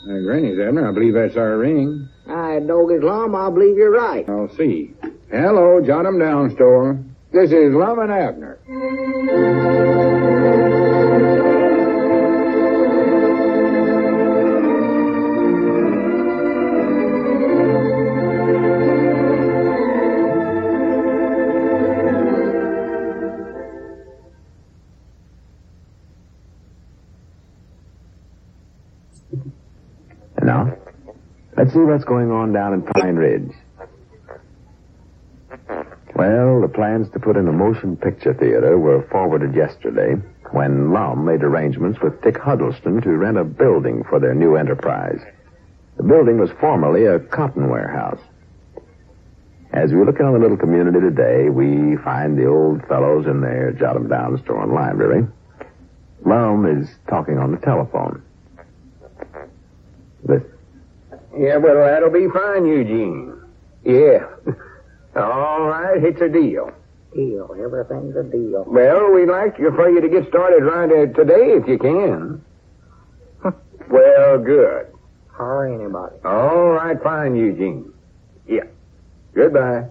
Granny's, Abner. I believe that's our ring. Doggy's Lum, I believe you're right. I'll see. Hello, Jot 'em Down store. This is Lum and Abner. Now, let's see what's going on down in Pine Ridge. Well, the plans to put in a motion picture theater were forwarded yesterday when Lum made arrangements with Dick Huddleston to rent a building for their new enterprise. The building was formerly a cotton warehouse. As we look around the little community today, we find the old fellows in their Jot 'em Down store and library. Lum is talking on the telephone. Listen. Yeah, well, that'll be fine, Eugene. Yeah. All right, it's a deal. Deal. Everything's a deal. Well, we'd like for you to get started right today if you can. Well, good. Or anybody. All right, fine, Eugene. Yeah. Goodbye.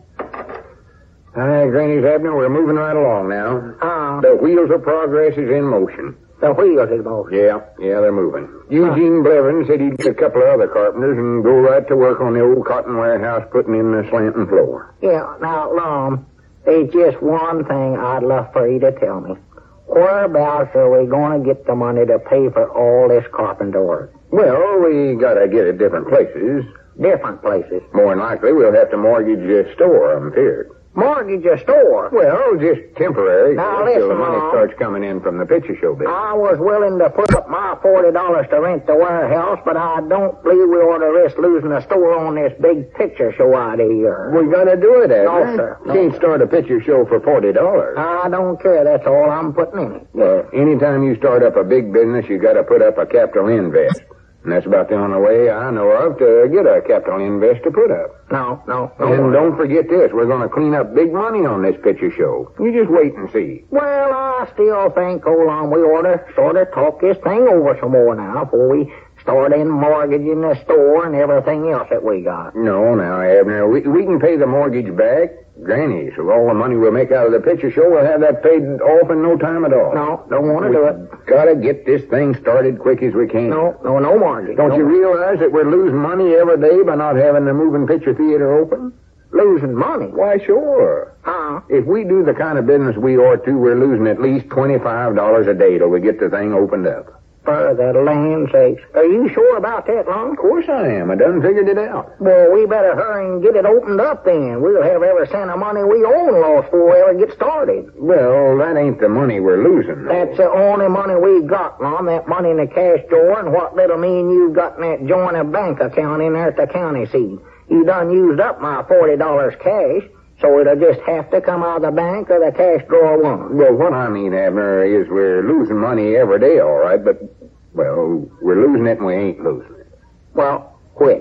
Hi, Granny's Abner. We're moving right along now. The wheels of progress is in motion. The wheels is motion. Yeah, they're moving. Eugene Blevins said he'd get a couple of other carpenters and go right to work on the old cotton warehouse putting in the slanting floor. Yeah, now, Lum, there's just one thing I'd love for you to tell me. Whereabouts are we going to get the money to pay for all this carpenter work? Well, we gotta get it different places. Different places? More than likely, we'll have to mortgage a store, I'm feared. Mortgage a store? Well, just temporary. Now, until the listen, money Mom. starts coming in from the picture show business. I was willing to put up my $40 to rent the warehouse, but I don't believe we ought to risk losing a store on this big picture show idea here. We gotta do it, Abner. No, sir. No, Can't sir. start a picture show for $40. I don't care. That's all I'm putting in it. Well, anytime you start up a big business, you gotta put up a capital invest. And that's about the only way I know of to get a capital invest to put up. No. And don't forget this, we're gonna clean up big money on this picture show. You just wait and see. Well, I still think, hold on, we ought to sort of talk this thing over some more now before we start in mortgaging the store and everything else that we got. No, now, Abner, we can pay the mortgage back. Granny, so all the money we'll make out of the picture show, we'll have that paid off in no time at all. No, don't want to do it. Gotta get this thing started quick as we can. No mortgage. Don't you realize that we're losing money every day by not having the moving picture theater open? Losing money? Why, sure. If we do the kind of business we ought to, we're losing at least $25 a day till we get the thing opened up. For the land sakes. Are you sure about that, Lum? Of course I am. I done figured it out. Well, we better hurry and get it opened up then. We'll have every cent of money we own lost before we ever get started. Well, that ain't the money we're losing. That's the only money we got, Lum. That money in the cash drawer and what little me and you got in that joint bank account in there at the county seat. You done used up my $40 cash, so it'll just have to come out of the bank or the cash drawer won't. Well, what I mean, Abner, is we're losing money every day, all right, but, well, we're losing it and we ain't losing it. Well, which?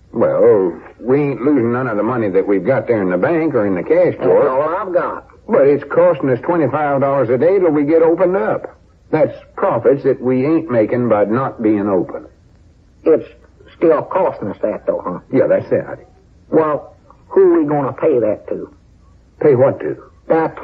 Well, we ain't losing none of the money that we've got there in the bank or in the cash drawer. That's all I've got. But it's costing us $25 a day till we get opened up. That's profits that we ain't making by not being open. It's still costing us that, though, huh? Yeah, that's it. Well, who are we going to pay that to? Pay what to? That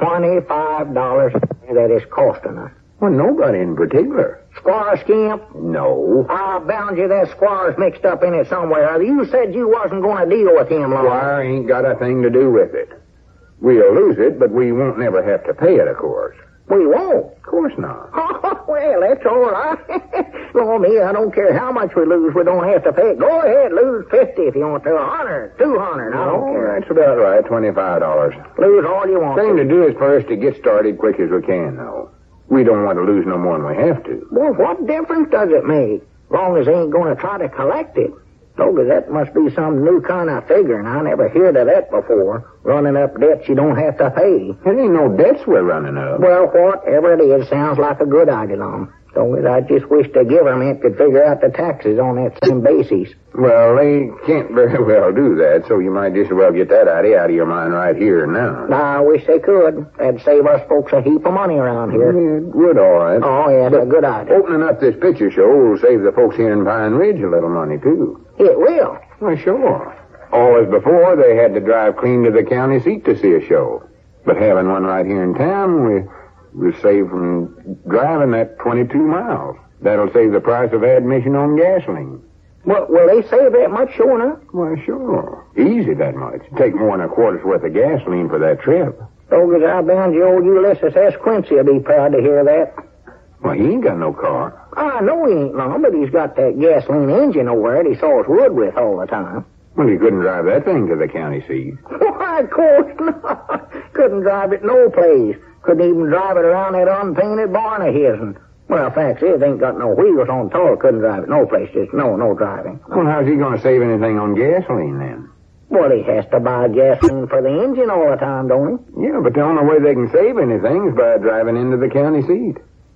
$25 that is costing us. Well, nobody in particular. Squire Skimp? No. I bound you that Squire's mixed up in it somewhere. You said you wasn't going to deal with him long. Squire ain't got a thing to do with it. We'll lose it, but we won't never have to pay it, of course. We won't. Of course not. Well, that's all right. Lord me, I don't care how much we lose. We don't have to pay it. Go ahead, lose 50 if you want to. 100, 200. I don't care. That's about right. $25. Lose all you want. Thing to do is for us to get started quick as we can, though. We don't want to lose no more than we have to. Well, what difference does it make? Long as they ain't going to try to collect it. Oh, that must be some new kind of figuring. I never heard of that before. Running up debts you don't have to pay. There ain't no debts we're running up. Well, whatever it is, sounds like a good idea, Lum. So I just wish the government could figure out the taxes on that same basis. Well, they can't very well do that, so you might just as well get that idea out of your mind right here and now. I wish they could. That'd save us folks a heap of money around here. It would, all right. Oh, yeah, that's a good idea. Opening up this picture show will save the folks here in Pine Ridge a little money, too. It will. Well, sure. All as before, they had to drive clean to the county seat to see a show. But having one right here in town, we're saved from driving that 22 miles. That'll save the price of admission on gasoline. Well, will they save that much, sure enough? Well, sure. Easy that much. Take more than a quarter's worth of gasoline for that trip. So as I bound you, old Ulysses S. Quincy will be proud to hear that. Well, he ain't got no car. I know he ain't long, but he's got that gasoline engine over there that he saws wood with all the time. Well, he couldn't drive that thing to the county seat. Why, of course not. Couldn't drive it no place. Couldn't even drive it around that unpainted barn of his. And, well, facts is, ain't got no wheels on top. Couldn't drive it no place. Just no driving. Well, how's he going to save anything on gasoline then? Well, he has to buy gasoline for the engine all the time, don't he? Yeah, but the only way they can save anything is by driving into the county seat.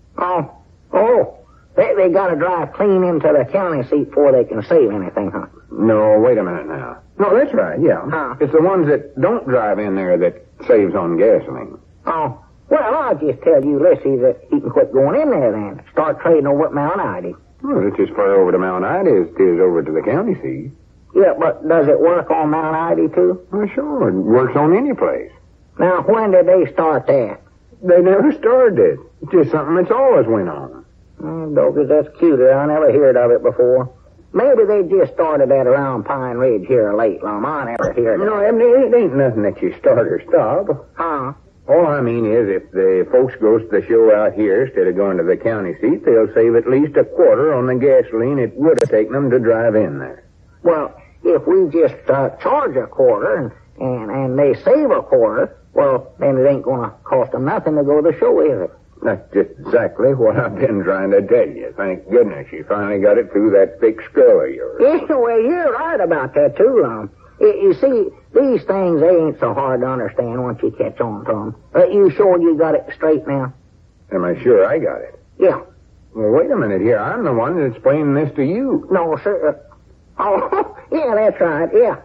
Oh. They got to drive clean into the county seat before they can save anything, huh? No, wait a minute now. No, that's right, yeah. Huh? It's the ones that don't drive in there that saves on gasoline. Oh. Well, I'll just tell Ulysses that he can quit going in there then. Start trading over at Mount Ida. Well, it's as far over to Mount Ida as it is over to the county seat. Yeah, but does it work on Mount Ida, too? Well, sure. It works on any place. Now, when did they start that? They never started it. It's just something that's always went on. Doggers, that's cuter. I never heard of it before. Maybe they just started that around Pine Ridge here late, Lum. I never heard of it. No, it ain't nothing that you start or stop. Huh? All I mean is if the folks goes to the show out here instead of going to the county seat, they'll save at least a quarter on the gasoline it would have taken them to drive in there. Well, if we just charge a quarter and they save a quarter, well, then it ain't going to cost them nothing to go to the show, is it? That's just exactly what I've been trying to tell you. Thank goodness you finally got it through that thick skull of yours. Yeah, well, you're right about that, too, Lum. You see, these things, they ain't so hard to understand once you catch on to them. You sure you got it straight now? Am I sure I got it? Yeah. Well, wait a minute here. I'm the one that's explaining this to you. No, sir. Oh, yeah, that's right. Yeah.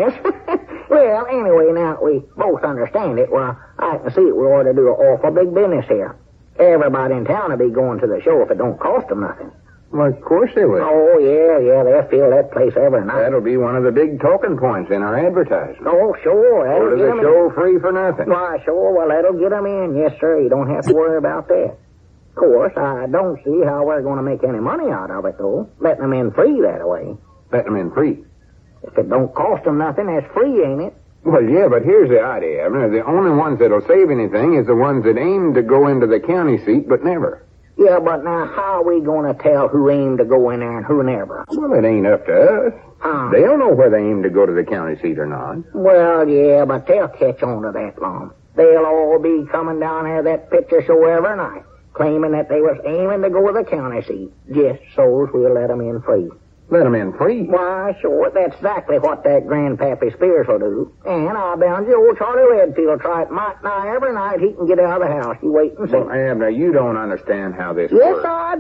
Well, anyway, now that we both understand it, well, I can see it. We ought to do an awful big business here. Everybody in town will be going to the show if it don't cost them nothing. Well, of course they will. Oh, yeah, they'll fill that place every night. That'll be one of the big talking points in our advertisement. Oh, sure. Go to the show free for nothing. Why, sure. Well, that'll get them in. Yes, sir. You don't have to worry about that. Of course, I don't see how we're going to make any money out of it, though. Letting them in free that way. Let them in free. If it don't cost them nothing, that's free, ain't it? Well, yeah, but here's the idea. I mean, the only ones that'll save anything is the ones that aim to go into the county seat but never. Yeah, but now how are we going to tell who aimed to go in there and who never? Well, it ain't up to us. They'll know whether they aim to go to the county seat or not. Well, yeah, but they'll catch on to that, Lum. They'll all be coming down here that picture show every night, claiming that they was aiming to go to the county seat, just so's we'll let them in free. Let them in free? Why, sure, that's exactly what that Grandpappy Spears will do. And I'll bound you, old Charlie Redfield will try it might nigh every night he can get out of the house. You wait and see. Well, Abner, you don't understand how this works. Yes, I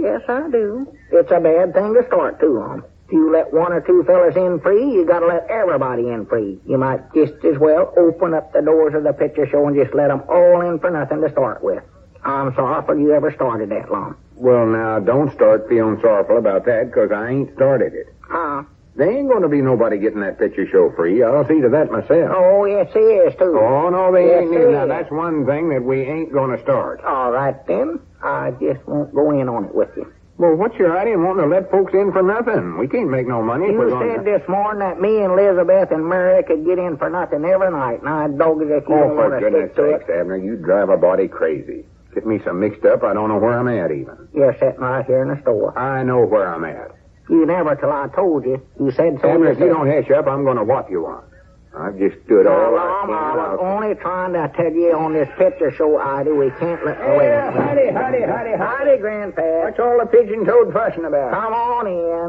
do. It's a bad thing to start too on. If you let one or two fellas in free, you gotta let everybody in free. You might just as well open up the doors of the picture show and just let them all in for nothing to start with. I'm sorry for you ever started that, Lum. Well, now, don't start feeling sorrowful about that, because I ain't started it. There ain't going to be nobody getting that picture show free. I'll see to that myself. Oh, yes, he is, too. Oh, no, they ain't. Now, that's one thing that we ain't going to start. All right, then. I just won't go in on it with you. Well, what's your idea in wanting to let folks in for nothing? We can't make no money. You said this morning that me and Elizabeth and Mary could get in for nothing every night, and I dog it if you don't want to stick to it. Oh, for goodness sakes, Abner, you drive a body crazy. Get me so mixed up, I don't know where I'm at, even. You're sitting right here in the store. I know where I'm at. You never till I told you. You said so. Abner, if you don't hush up, I'm going to whop you on. I've just stood all right. I was only trying to tell you on this picture show, Ida, we can't let go in. Howdy, Grandpa. What's all the pigeon-toed fussing about? Come on in.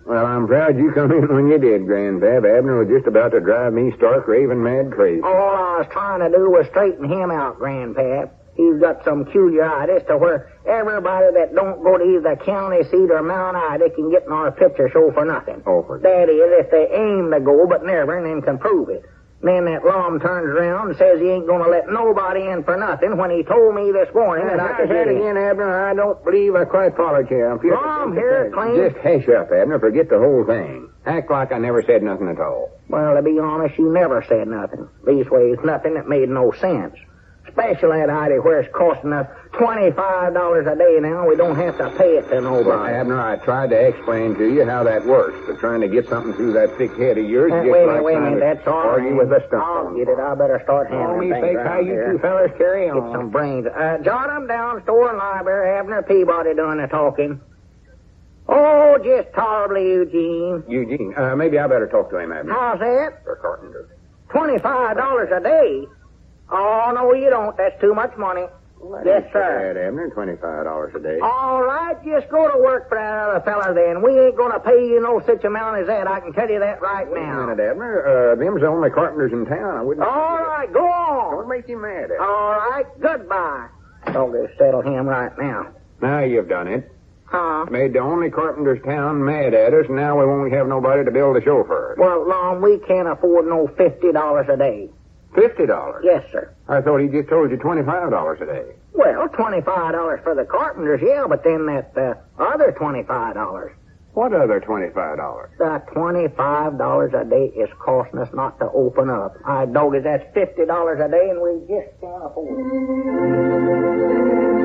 Well, I'm proud you come in when you did, Grandpap. Abner was just about to drive me stark raving mad crazy. All I was trying to do was straighten him out, Grandpap. He's got some culiaritis to where everybody that don't go to either county seat or Mount Ida can get in our picture show for nothing. Oh, for That is, if they aim to go but never and then can prove it. Then that Lom turns around and says he ain't going to let nobody in for nothing when he told me this morning that I could get in. Again, Abner, I don't believe I quite followed you. Lom here claims... Just hush up, Abner. Forget the whole thing. Act like I never said nothing at all. Well, to be honest, you never said nothing. Leastways, nothing that made no sense. Especially at Heidi, where it's costing us $25 a day now. We don't have to pay it to nobody. Well, Abner, I tried to explain to you how that works, but trying to get something through that thick head of yours... Wait a minute, that's all right. Argue with a stump. I'll get it. I better start handling things say how you two fellas carry on. Get some brains. Jot 'em down, store and library. Abner Peabody doing the talking. Oh, just tolerably, Eugene. Eugene, maybe I better talk to him, Abner. How's that? For Carpenter. $25 a day? Oh, no, you don't. That's too much money. Yes, sir. Bad, Abner, $25 a day. All right, just go to work for that other fella then. We ain't going to pay you no such amount as that. I can tell you that right now. Wait a minute, Abner. Them's the only carpenters in town. I wouldn't... All right, go on. Don't make you mad, Abner. All right, goodbye. I'll go settle him right now. Now you've done it. Huh? Made the only carpenters town mad at us, and now we won't have nobody to build a show for us. Well, Lom, we can't afford no $50 a day. $50? Yes, sir. I thought he just told you $25 a day. Well, $25 for the carpenters, yeah, but then that other $25. What other $25? The $25 a day is costing us not to open up. I dog it, that's $50 a day, and we just can't afford it.